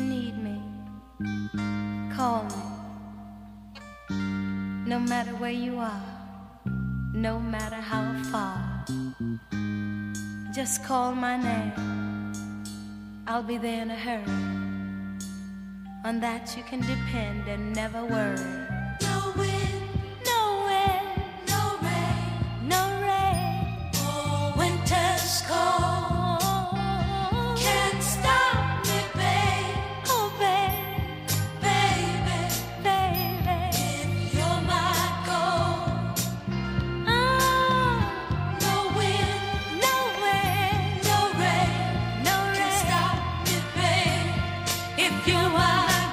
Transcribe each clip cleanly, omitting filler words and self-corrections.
need me, call me. No matter where you are, no matter how far, just call my name. I'll be there in a hurry. On that you can depend and never worry. No wind, no wind, no rain, no rain. Oh, winter's cold can't stop me, babe. Oh, babe, baby, baby, if you're my gold. Oh, no wind, no wind, no rain, no rain can stop me, babe. If you're my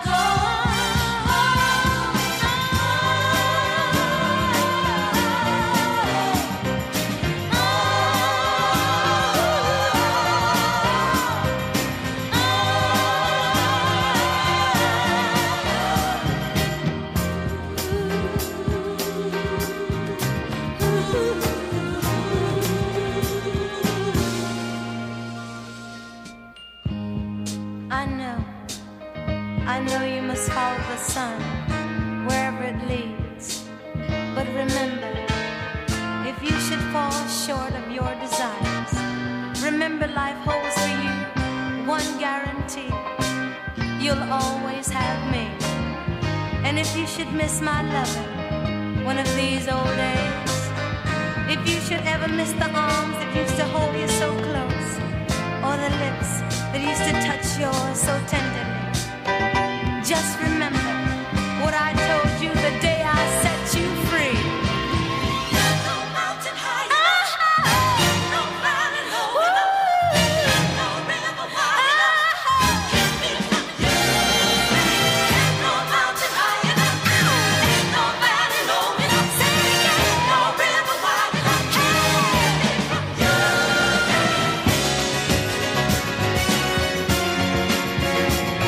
I know you must follow the sun wherever it leads. But remember, if you should fall short of your desires, remember life holds for you one guarantee: you'll always have me. And if you should miss my loving one of these old days, if you should ever miss the arms that used to hold you so close, or the lips that used to touch yours so tenderly, just remember what I told you the day I set you free. There's no mountain high enough, no valley low enough, no river wide enough to keep me from you. There's no mountain high enough, ain't no valley low enough, say it again, no river wide enough to keep me from you.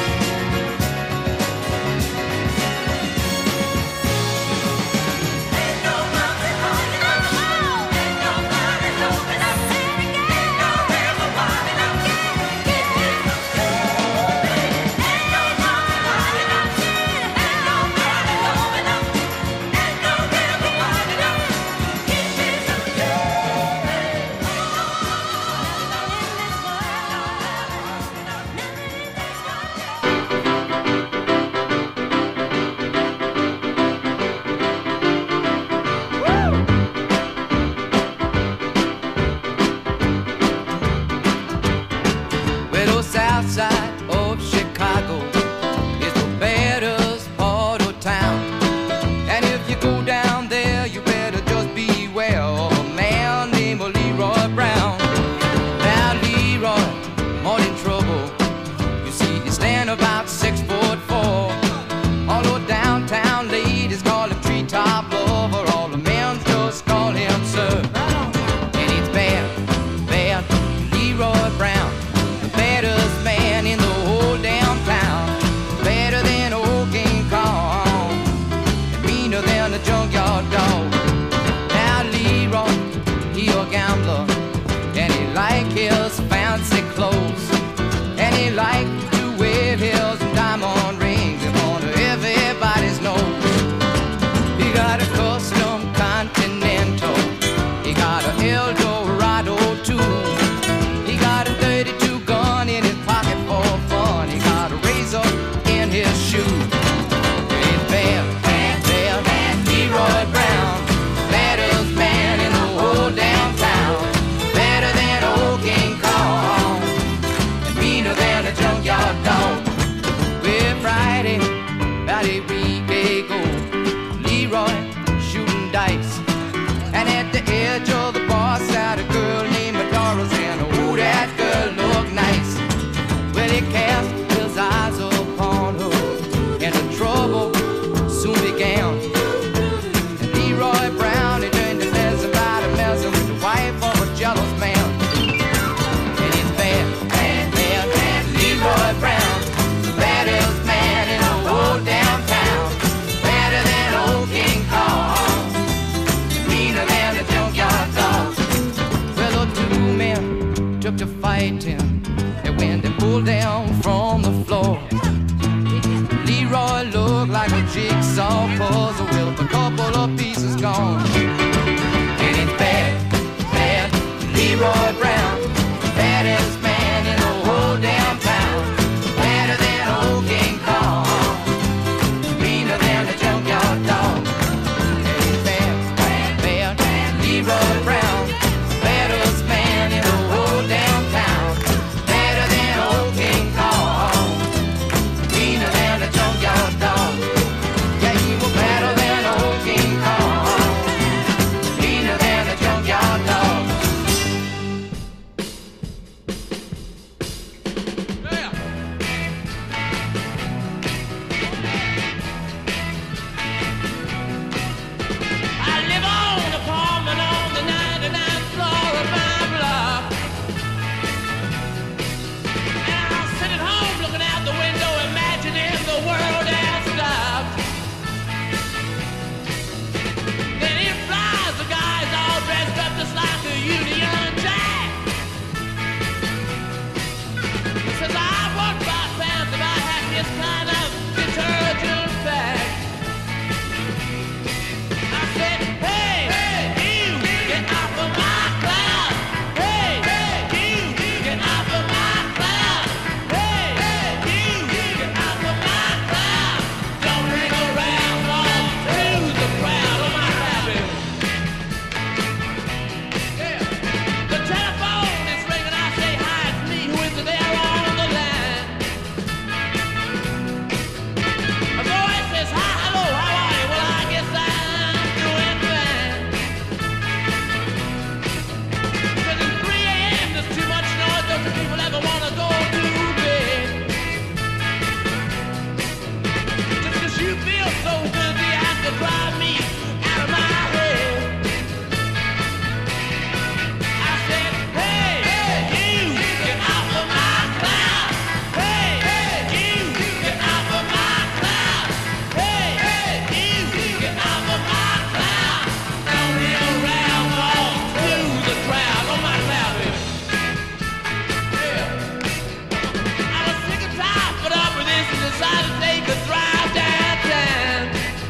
a drive downtown.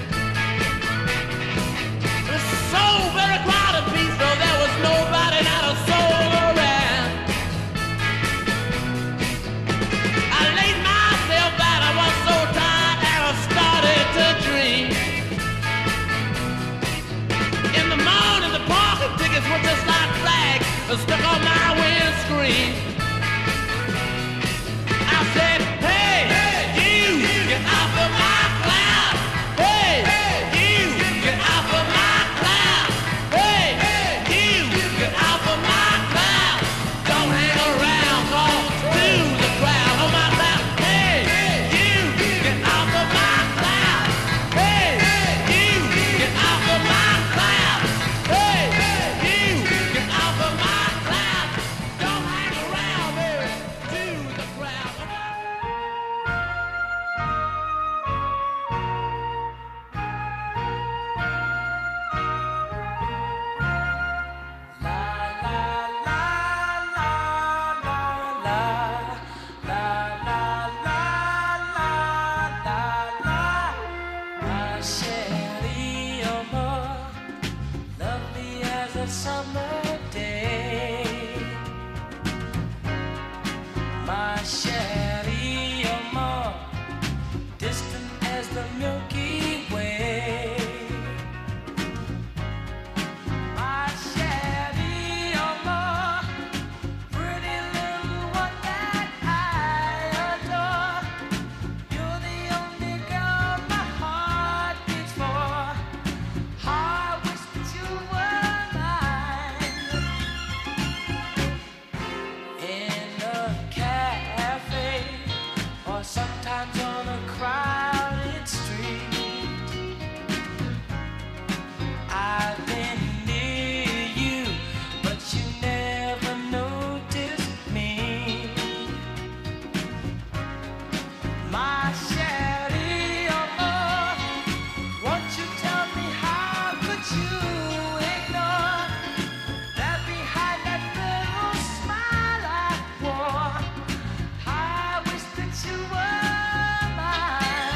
It was so very crowded, peace, though there was nobody, not a soul around. I laid myself out, I was so tired, and I started to dream. In the morning, the parking tickets were just like flags stuck on my windscreen. I said, hey, you, get off of my cloud. Hey, you, get off of my cloud. Hey, you, get off of my cloud. Don't hang around, call to the crowd on my cloud. Hey, you, get off of my cloud. Hey, you, get off of my cloud. Hey, you, get off of my cloud. Don't hang around, baby, to the crowd. My Shelly, you're more lovely as a summer day. My Shelly, you're more distant as the Milky Way. My Shelly, you're more pretty little one that I adore. You're the only girl my heart beats for. I wish that you were mine. In a cafe, or sometimes on a crowded street, I've been near you, but you never noticed me. My Shelly, oh, won't you tell me how could you ignore that behind that little smile I wore? I wish that you were mine.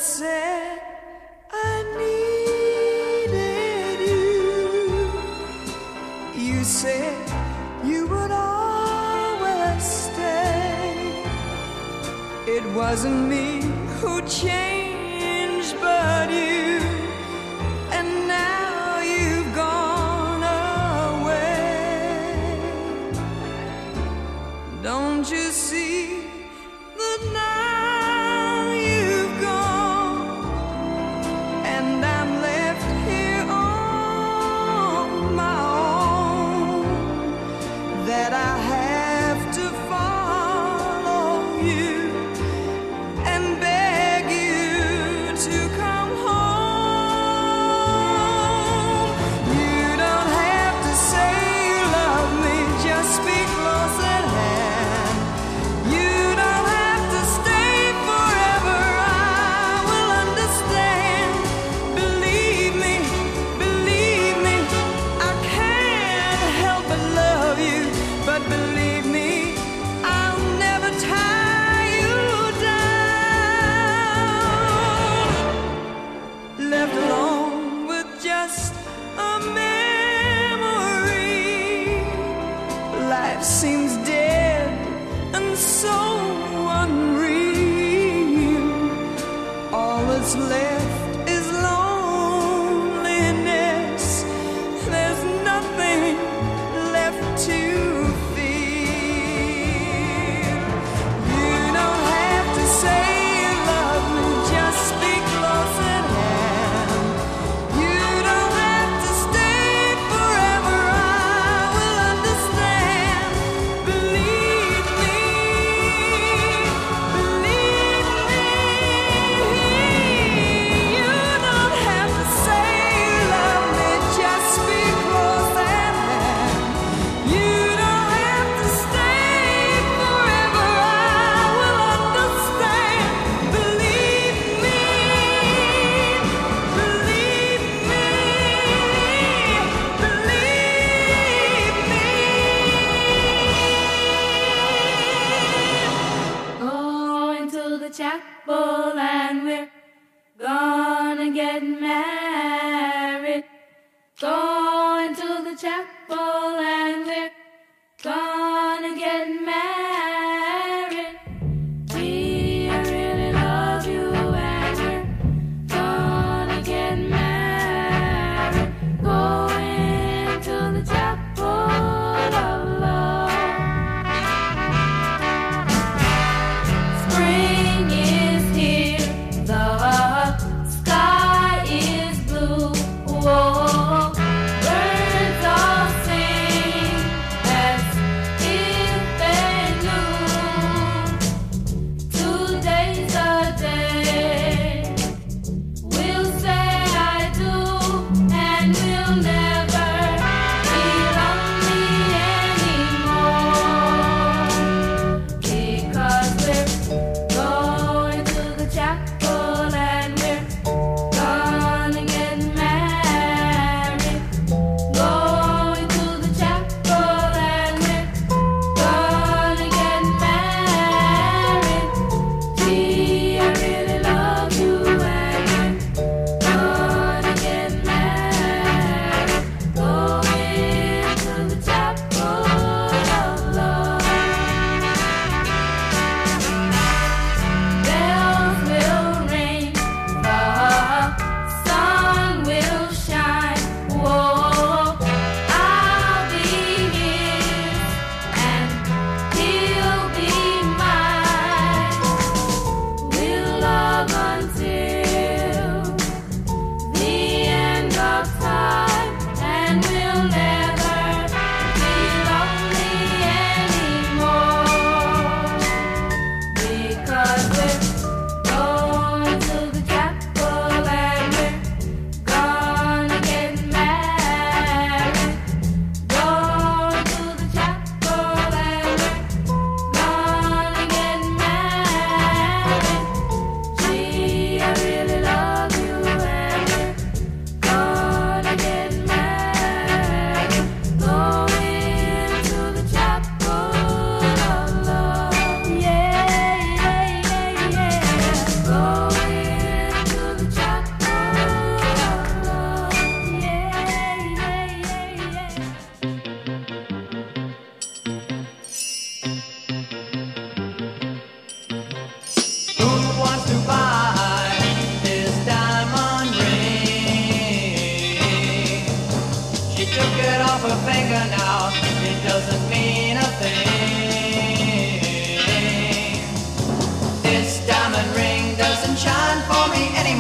said I needed you. You said you would always stay. It wasn't me who changed, but you. And now you've gone away. Don't you see that now you've gone, and I'm left here on my own, that I have to follow you and beg you to come home. You don't have to say you love me, just speak close at hand. You don't have to stay forever, I will understand. Believe me, I can't help but love you. But believe me, I'll never tie you down. Left alone with just a memory, life seems dead and so unreal. All that's left is loneliness. There's nothing left to feel. You don't have to say you love me, just speak close at hand. You don't have to stay forever, I will understand. Believe me, you don't have to say you love me, just speak close at hand. You don't have to stay forever, I will understand. Believe me, Going to the chapel and we're gonna get married. Going to the chapel and we're gonna get married. We really love you and we're gonna get married. Going to the chapel of love. Spring is here, the sky is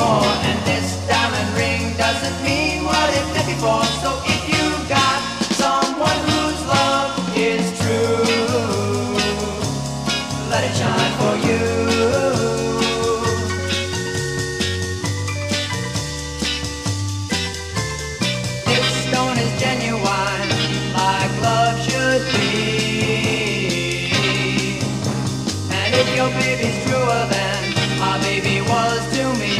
anymore. And this diamond ring doesn't mean what it did before. So if you got someone whose love is true, let it shine for you. This stone is genuine, like love should be. And if your baby's truer than my baby was to me,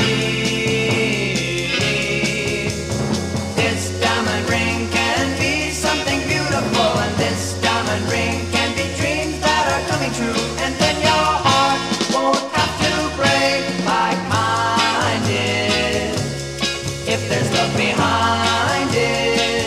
this diamond ring can be something beautiful. And this diamond ring can be dreams that are coming true. And then your heart won't have to break like mine did, if there's love behind it.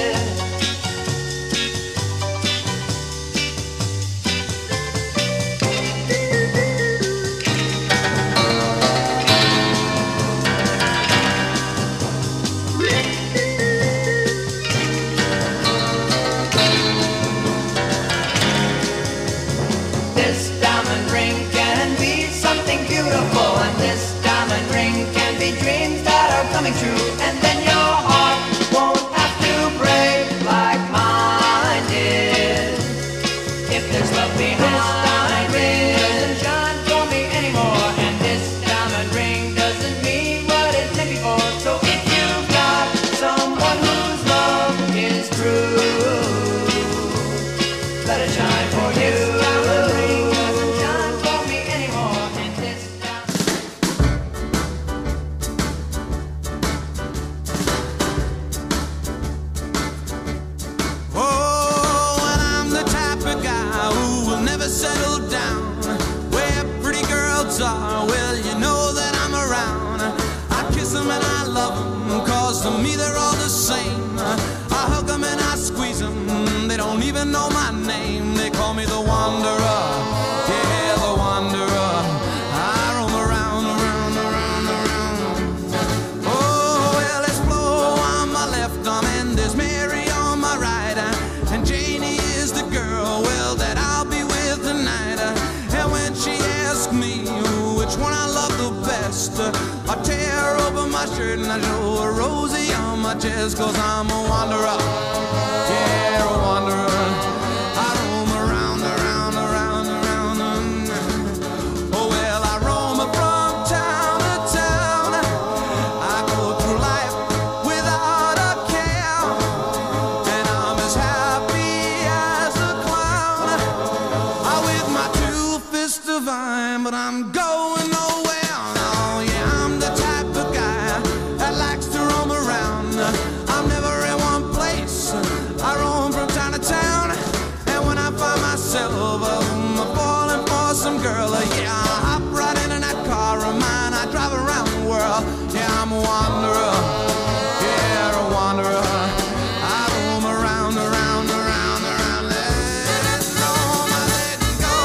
This diamond ring can be something beautiful. And this diamond ring can be dreams that are coming true. And then your heart won't have to break like mine did, if there's love behind it. Doesn't shine for me anymore. And this diamond ring doesn't mean what it meant before. So if you've got someone whose love is true, let it shine for you. This diamond ring doesn't shine for me anymore. And this Oh, and I'm the type of guy who will never settle down. Where pretty girls are, well, you know that I'm around. I kiss them and I love them, 'cause to me they're all the same. I hug them and I squeeze them, they don't even know my name. They call me the wanderer, yeah, the wanderer. I roam around, around, around, around. Oh, well, there's Flo on my left arm and there's Mary on my right. And Janie is the girl, well, that I'll be with tonight. And when she asks me which one I love the best, I tear open my shirt and I show her Rosie on my chest. 'Cause I'm a wanderer, yeah, a wanderer. I roam around, around, around, around. Oh, well, I roam from town to town. I go through life without a care, and I'm as happy as a clown. I with my two fists divine, but I'm going nowhere. Oh, yeah, I'm the type of guy that likes to roam around. I'm never in one place. I roam from town to town, and when I find myself falling for some girl, yeah, I hop right into that car of mine. I drive around the world. Yeah, I'm a wanderer, yeah, a wanderer. I roam around, around, around, around. Let it go, let it go.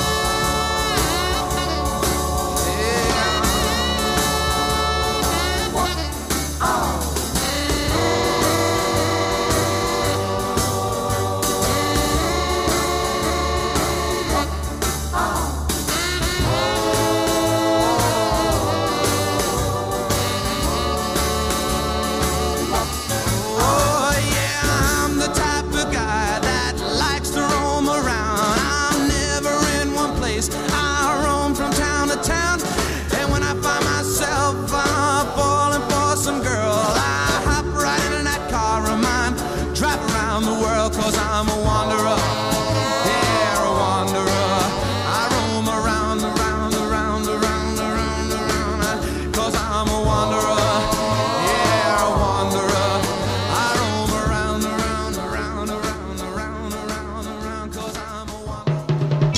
Oh, yeah, I'm the type of guy that likes to roam around. I'm never in one place. I roam from town to town. And when I find myself falling for some girl, I hop right into that car of mine, drive around the world, 'cause I'm a wanderer. Yeah, a wanderer. I roam around, around, around, around, around, around, 'cause I'm a wanderer. Yeah, a wanderer. I roam around, around, around, around, around, around, around, 'cause I'm a wanderer.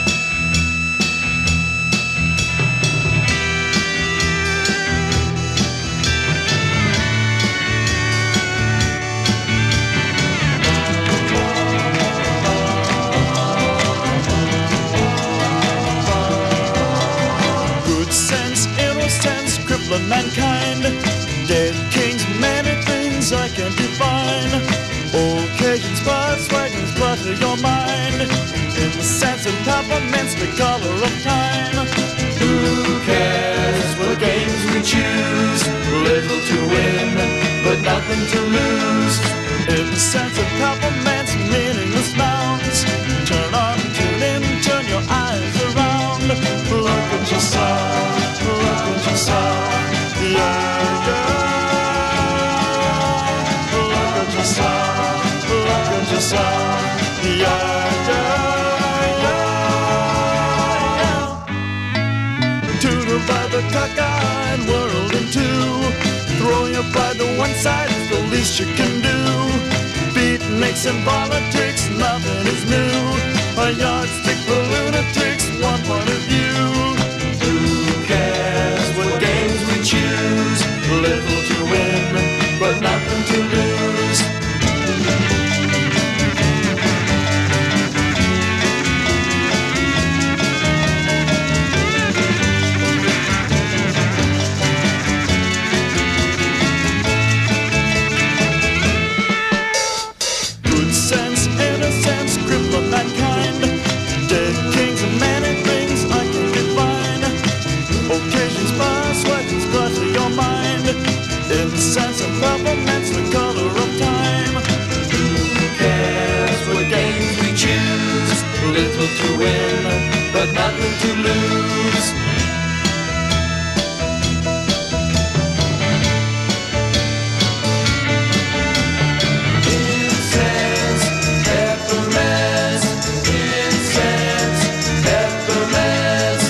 crippling mankind. Dead kings, many things I can't define. Old Cajun spots, wagons clutter your mind. In the sense of peppermints, the color of time. Who cares what games we choose? nothing to lose. In the sense of compliments, meaningless nouns. Turn on, tune in, turn your eyes around. Look at yourself, look at yourself. Yeah, yeah. Look at yourself, look at yourself. Yeah, yeah, yeah. Tutor by the cockeyed world in two. Throw your pride to one side is the least you can do. Beatniks and politics, nothing is new. A yardstick for lunatics, one point of view. Who cares what games we choose? Little to win, But nothing to lose. good sense, innocence, cripple mankind. Dead kings and many things I can define. Occasions pass, legends clutter your mind. Incense and peppermints, the color of time. Who cares what games we choose? Little to win, but nothing to lose. Incense, peppermints, incense, peppermints.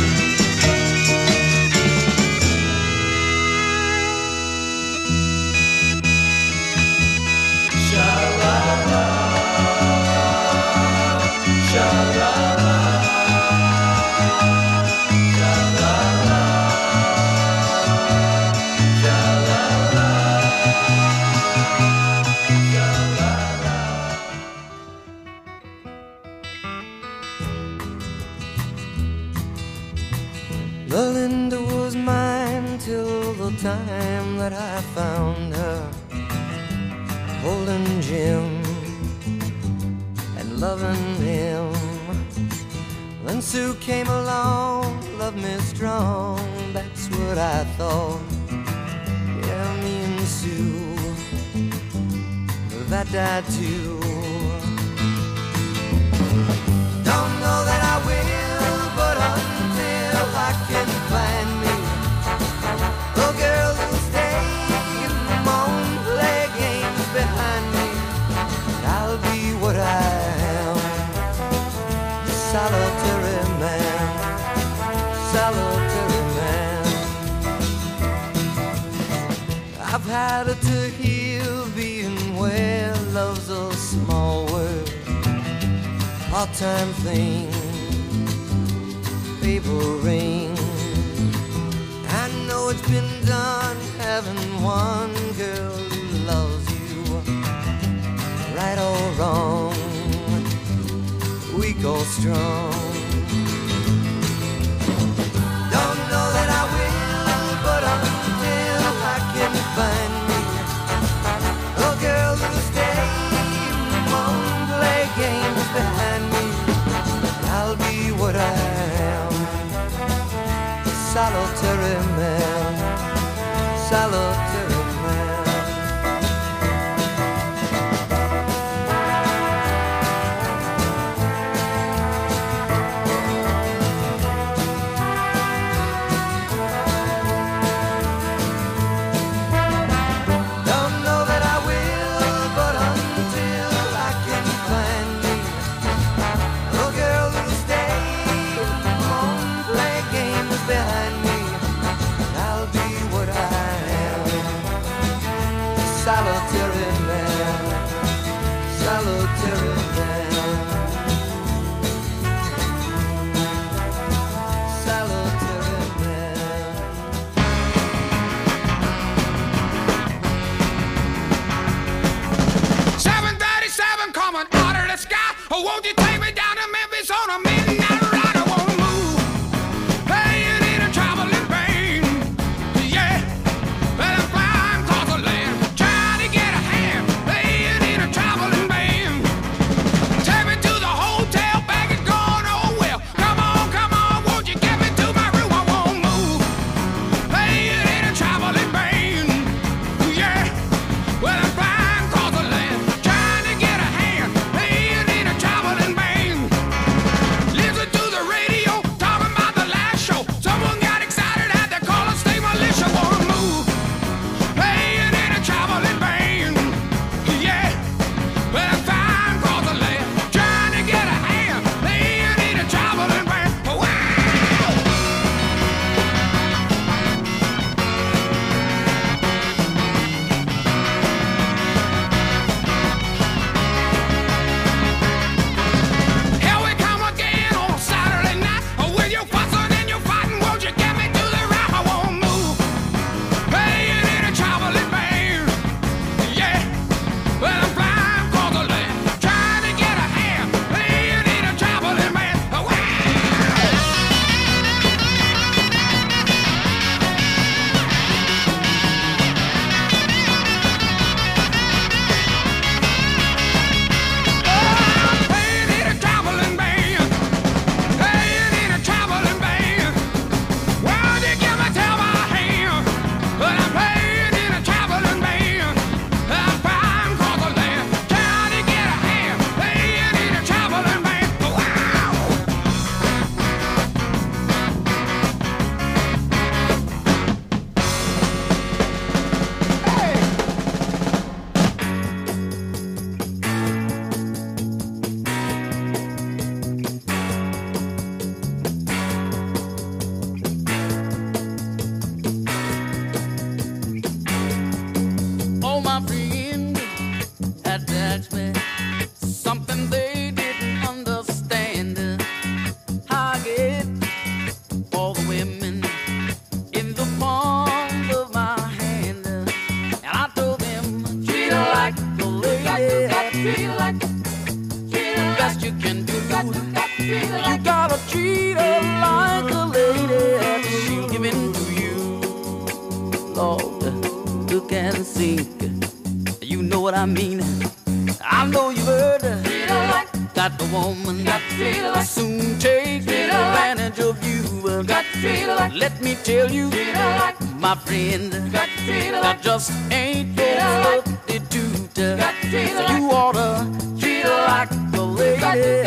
Sha-la-la, sha-la-la, sha-la-la, sha-la-la, sha-la-la. Belinda was mine till the time that I found her holding Jim and loving him. Then Sue came along, loved me strong, that's what I thought. Yeah, me and Sue, that died too. Don't know that I will, but until I can find me a girl who'll stay and won't play games behind me, I'll be what I am, a solitary man, solitary man. I've had it to heal being where love's a small word, part-time thing, paper ring. I know it's been done having one girl who loves you, right or wrong, weak or strong. Don't know that I will, but until I can find me a girl who'll stay and won't play games behind me, I'll be what I am, a solitary man, solitary man. Don't know that I will, but until I can find me a girl who'll stay and won't play games behind me, I'll be what I am, best you can do. You gotta treat her like a lady. She'll give in to you. Lord, look and sink. You know what I mean. I know you've heard that the woman will soon take advantage of you. Let me tell you, my friend, that just ain't your substitute. So you oughta treat her like a lady.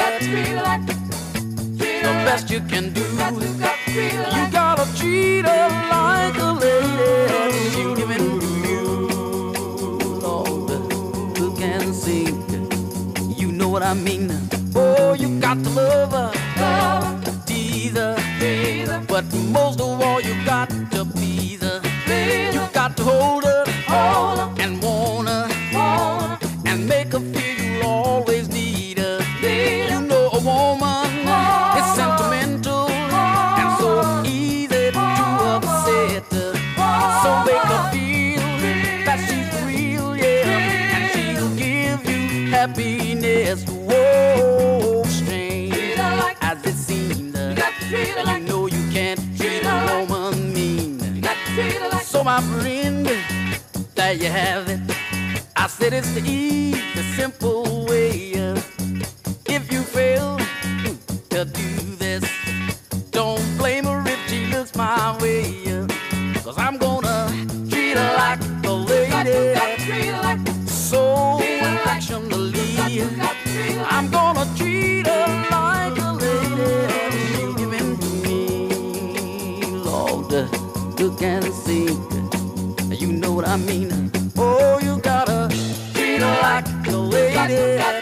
The best you can do. You gotta treat her like a lady. She'll give in to you. Lord, look and sink. You know what I mean. Oh, you got to love her, tease her, but most of all you got to please her. You got to hold her and want her and make her feel you'll always need her. You know a woman is sentimental and so easy to upset her. So make her feel that she's real, yeah, and she'll give you happiness. Whoa, strange as it seems, you know you can't treat a woman mean. So my friend, there you have it. I said it's the easy, simple way. If you fail to do this, don't blame her if she looks my way. 'Cause I'm gonna treat her like a lady, so affectionately. I'm gonna treat her like a lady. She'll give in to me. Lord, look and sink. You know what I mean. Oh, you gotta treat her like a lady.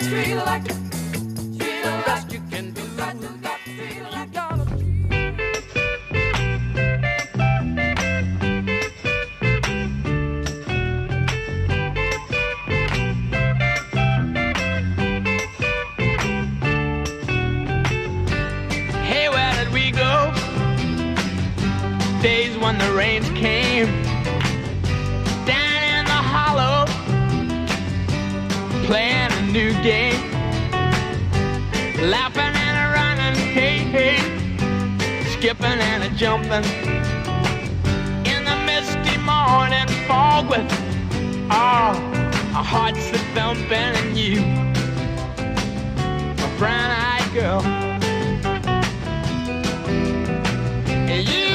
The best you can do. You gotta days when the rains came down in the hollow, playing a new game, laughing and a running, hey, hey, skipping and a jumping in the misty morning fog with our hearts a thumping, and you, a brown-eyed girl, and you,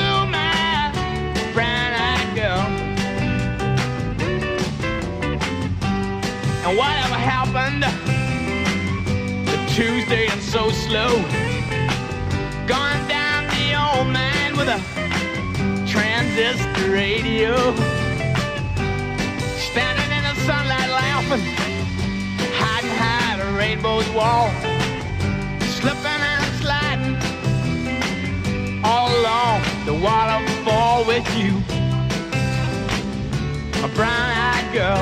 and whatever happened to Tuesday and so slow, gone down the old man with a transistor radio, standing in the sunlight laughing, hiding behind a rainbow's wall, slipping and sliding all along the waterfall with you, a brown-eyed girl.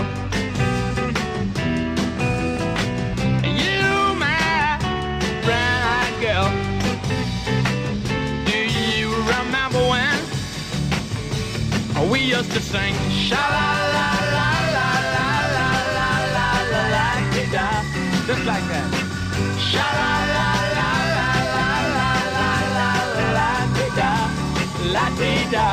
Girl, do you remember when we used to sing sha la la la la la la la la la la da, just like that, sha la la la la la la la la la da, la da.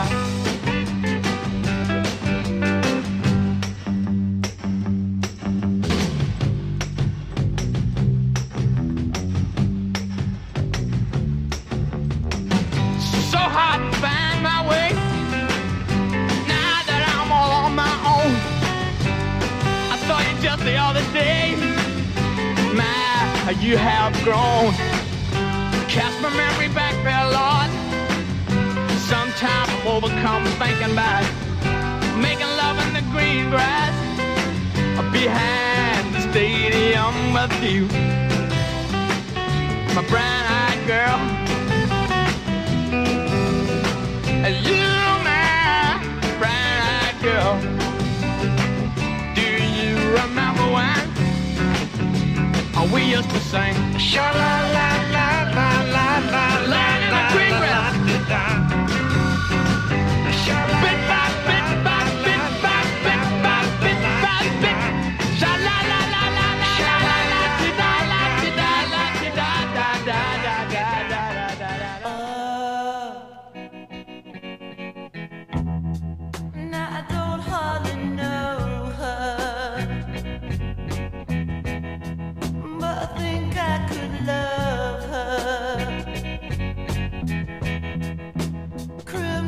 The other day, my, you have grown. Cast my memory back there, Lord. Sometimes I'm overcome thinking about making love in the green grass behind the stadium with you, my brown-eyed girl. You, my brown-eyed girl. Remember when we used to sing sha la la la la la la la in the green grass, bit by bit by bit by bit by bit by bit, sha la la la la la la la la da la da la da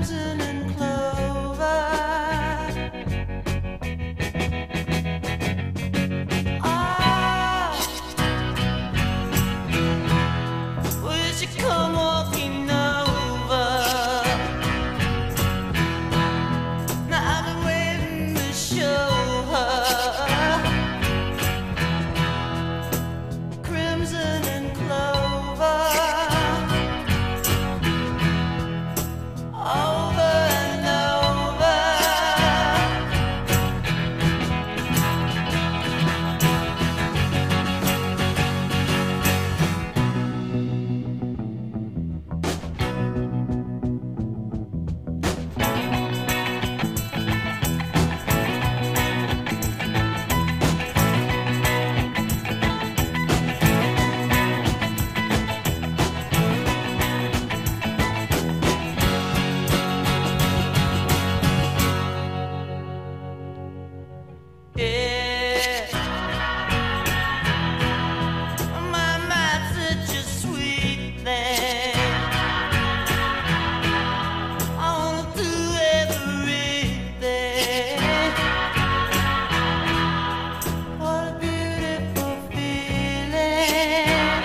crimson and clover. Ah, will she come walking over? Now I've been waiting to show her crimson and clover. Over and over. Yeah, my mind's such a sweet thing. I wanna do everything. What a beautiful feeling.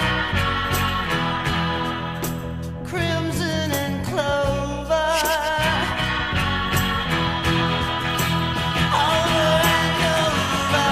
Crimson and clover. Over and over.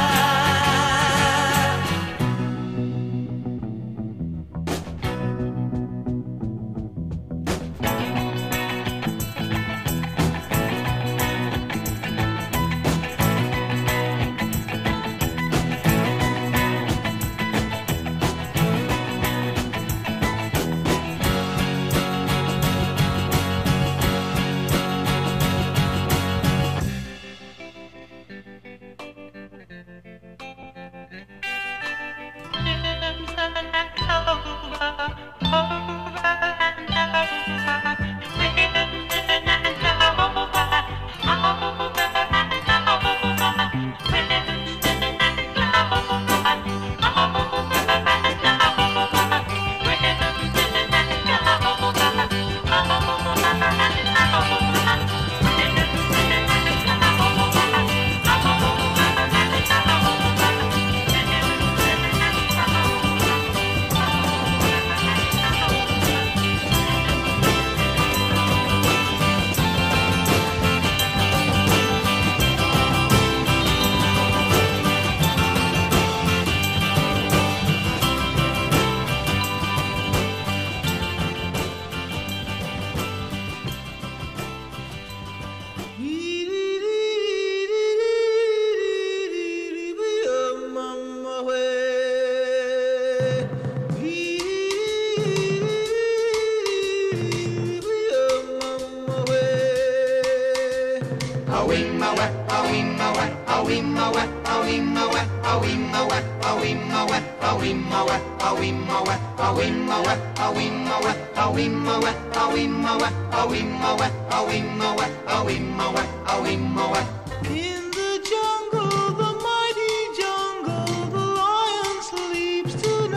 In the jungle, the mighty jungle, the lion sleeps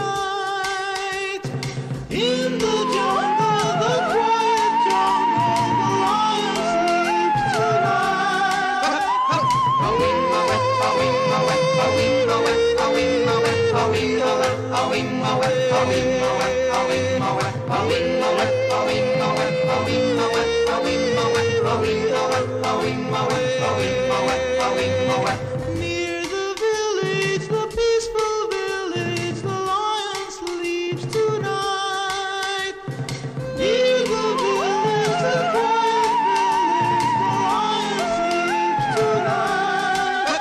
tonight. In the jungle, the quiet jungle, the lion sleeps tonight. Near the village, the peaceful village, the lion sleeps tonight. Near the village, the quiet village, the lion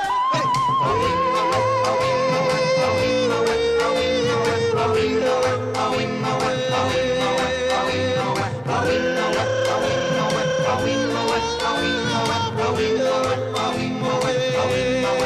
sleeps tonight.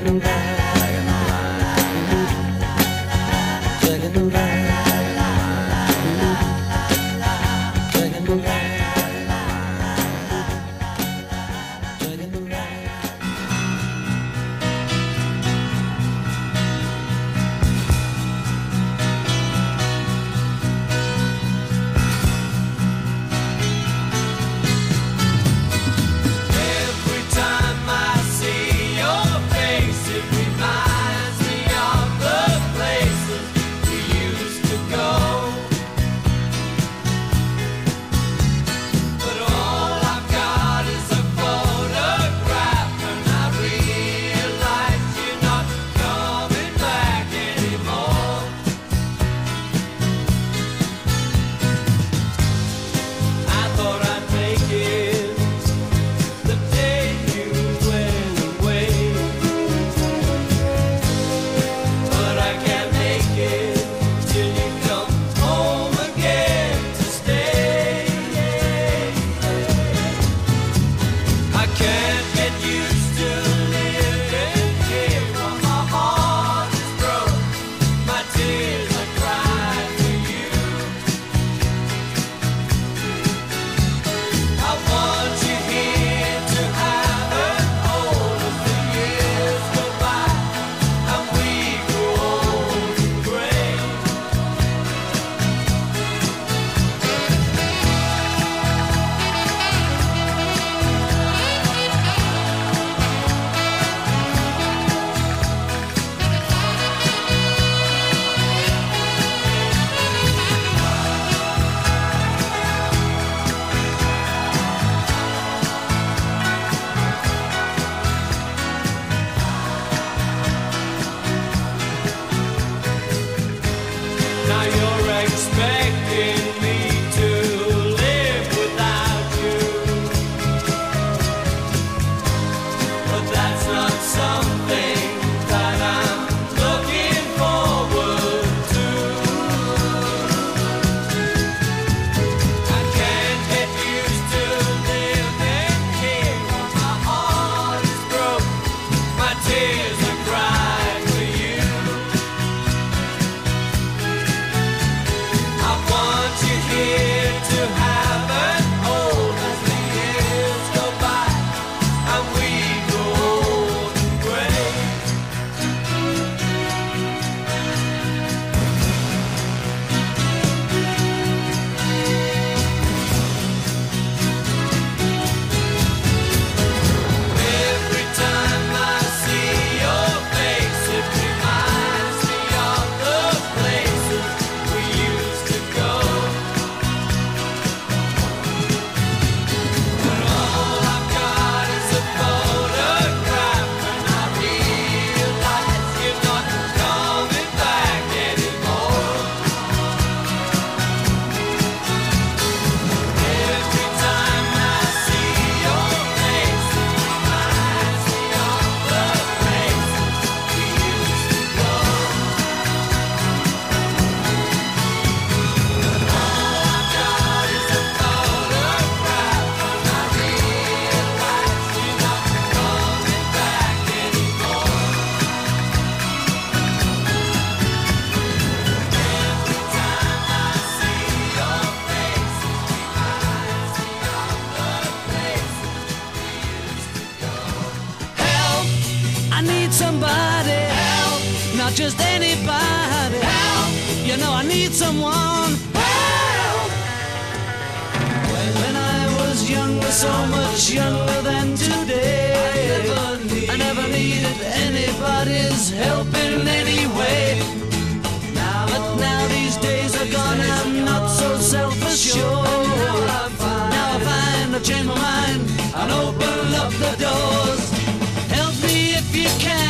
somebody help, not just anybody help. You know I need someone help. When I was younger, so much younger than today, I never needed anybody's help in any way. But now these days are gone, I'm not so self-assured. Now I find I've changed my mind and open up the doors. Help me if you can.